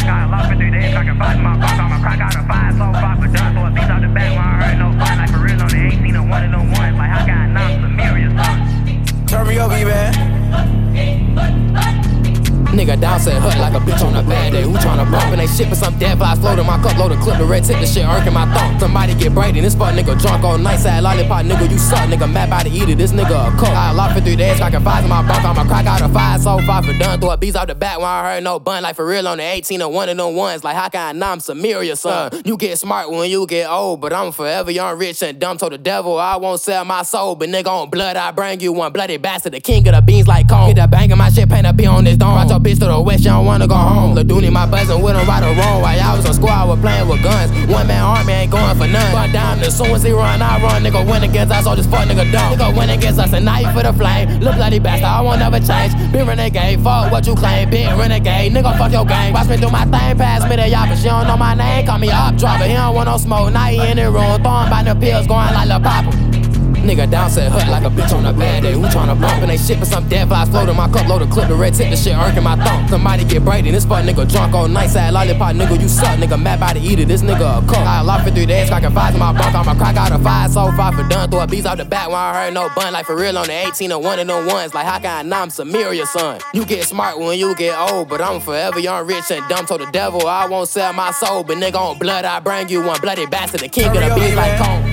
got a lot for 3 days, I can fight my fuck. I'm a crack out of 5, so 5 for done. So a piece out the back when I heard no fun. Like for real on the 18 and 1 and no 1. Like I got knocks to mirror your son. Turn me up, man. Nigga down said hut like a bitch on a bad day. Who tryna bump and they shit for some dead flies floating my cup, load a clip, the red tip, the shit irking my thumb. Somebody get braided, this fuck nigga drunk all night, sad lollipop nigga, you suck, nigga mad by the eater, this nigga a cook. Got a lot for 3 days, cracking 5 in my bunk, I'ma crack out a 5, so 5 for done, throw a beats out the back when I heard no bun, like for real on the 18 and 1 and no 1s, like how can I know I'm Samaria, son? You get smart when you get old, but I'm forever young, rich and dumb, told the devil I won't sell my soul, but nigga on blood I bring you one bloody bastard, the king of the beans like Cone. Get that bang in my shit, paint a B on this dome, watch your bitch to the west, you don't wanna go home. Lil Dooney, my buzzin' with him right or wrong. While y'all was on squad, I was playing with guns. One man army ain't going for none. But down as soon as he run, I run. Nigga win against us, all this fuck nigga dumb. Nigga win against us, and knife for the flame. Look bloody bastard, I won't never change. Big renegade, fuck what you claim. Big renegade, nigga fuck your gang. Watch me do my thing, pass me the y'all, but she don't know my name. Call me up, drop it, he don't want no smoke. Now he in the room, throwing by the pills, going like Lil Papa. Nigga down said hut like a bitch on a bad day. Who tryna bump and they shit for some dead flies floating my cup, load a clip, the red tip, the shit irking my thumb. Somebody get braided, this fuck nigga drunk all night, sad lollipop nigga, you suck, nigga mad by the eater, this nigga a cook. Got a lot for 3 days, cracking 5 in my bunk, I'ma crack out a 5, so 5 for done, throw a beats out the back when I heard no bun, like for real on the 18 and 1 and no 1s, like how can I know I'm Samaria, son? You get smart when you get old, but I'm forever young, rich and dumb, told the devil I won't sell my soul, but nigga on blood I bring you one bloody bastard, the king of the beats like Cone.